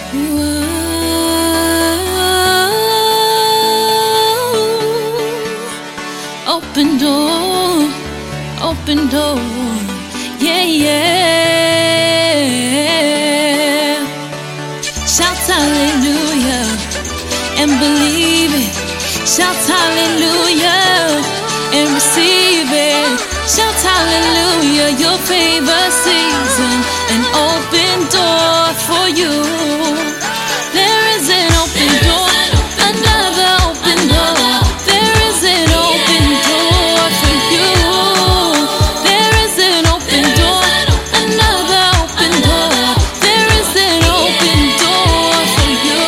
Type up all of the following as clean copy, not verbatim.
Open door, open door, yeah, yeah. Shout hallelujah and believe it. Shout hallelujah and receive it. Shout hallelujah, your favor season, an open door for you. There is an open door, another open door. There is an open door for you. There is an open door, another open door. There is an open door for you.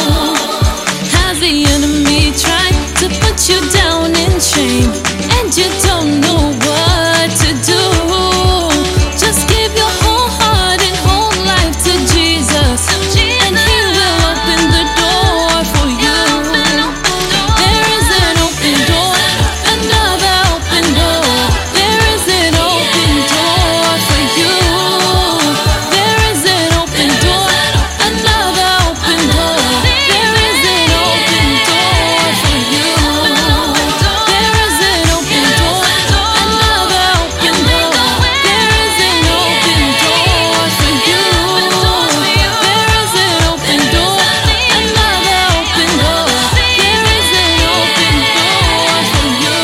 Has the enemy tried to put you down in shame and you don't know what to do? Just give your whole heart and whole life to Jesus, and He will open the door for you. There is an open door, another open door. There is an open door for you. There is an open door, another open door. There is an open door for you. There is an open door, another open door. There is an open door for you. There is an open door, another open door. There is an open door for you.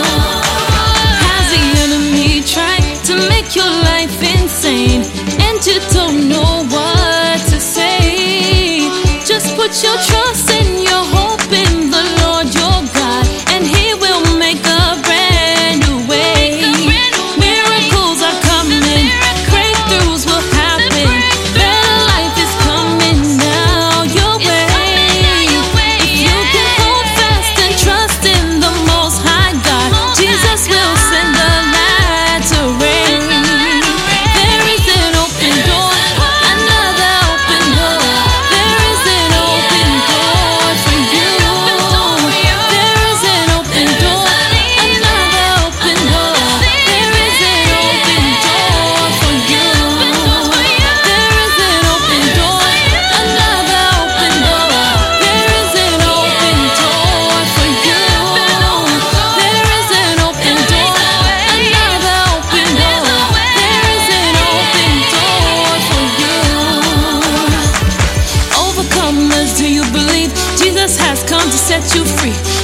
Has the enemy tried to make your life insane and you don't know what to say? Just put your trust and your hope in the Lord your God, and He will make a brand new way. Miracles are coming, breakthroughs will happen. Better life is coming now your way. If you can hold fast and trust in the Most High God, Jesus will send the latter rain. There is an open door, another open door. There is an open door for you. There is an open door, another open door. There is an open door for you. There is an open door, another open door. There is an open door for you. There is an open door, another open door. There is an open door for you. Overcomers, do you believe Jesus has come to set you free?